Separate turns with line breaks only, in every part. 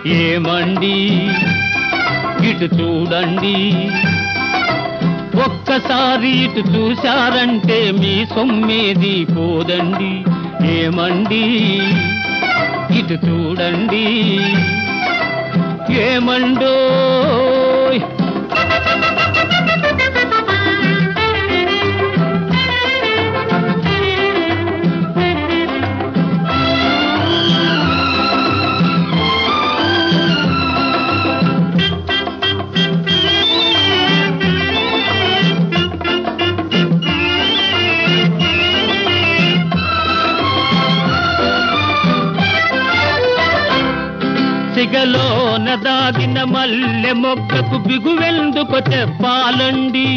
ఏమండి ఇటు చూడండి, ఒక్కసారి ఇటు చూశారంటే మీ సొమ్మేది పోదండి. ఏమండి ఇటు చూడండి, ఏమండోయ్. సిగలోన దాగిన మల్లె మొగ్గకు బిగువెందుకు చెప్పాలండి,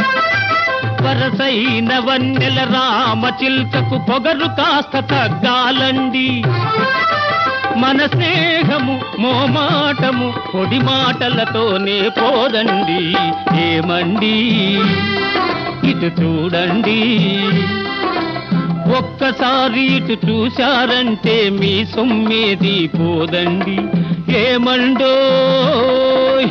వరసైన వన్నెల రామ చిల్కకు పొగరు కాస్త తగ్గాలండి. మన స్నేహము మోమాటము పొడి మాటలతోనే పోదండి. ఏమండి ఇటు చూడండి, ఒక్కసారి ఇటు చూశారంటే మీ సొమ్మేది పోదండి. ఏమండోయ్.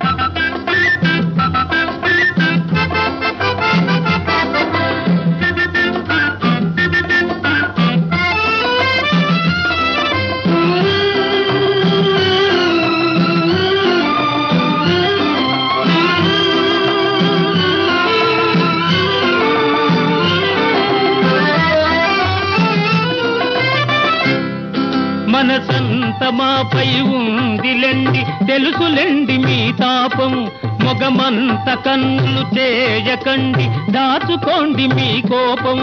మనసంత మాపై ఉందిలెండి, తెలుసులెండి మీ తాపం. మొగమంత కన్నులు చేయకండి, దాచుకోండి మీ కోపం.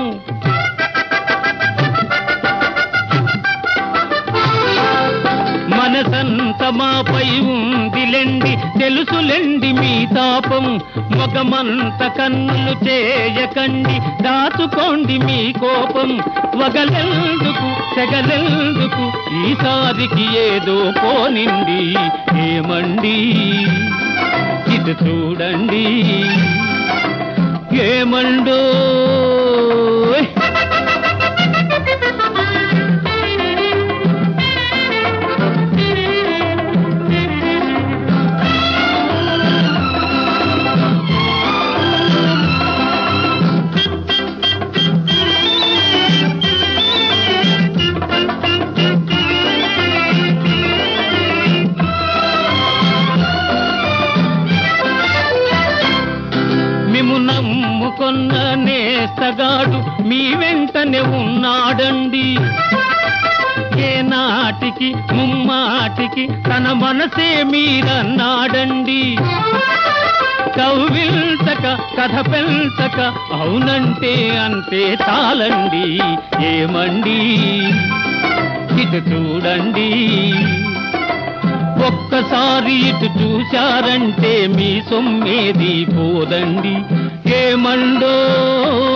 మనసంత మాపై ఉందిలెండి, తెలుసులెండి మీ తాపం. మొగమంత కన్నులు చేయకండి, దాచుకోండి మీ కోపం. వగలెందుకు సెగలెందుకు, ఈసారికి ఏదో పోనిండి. ఏమండి ఇటు చూడండి, ఏమండోయ్. మిమ్ము నమ్ముకొన్న నేస్తగాడు మీ వెంటనే ఉన్నాడండి. ఏ నాటికి ముమ్మాటికి తన మనసే మీరన్నాడండి. కవ్విల్చక కథ పెంచక అవునంటే అంతే చాలండి. ఏమండి ఇటు చూడండి, ఒక్కసారి ఇటు చూశారంటే మీ సొమ్మేది పోదండి. ఏమండో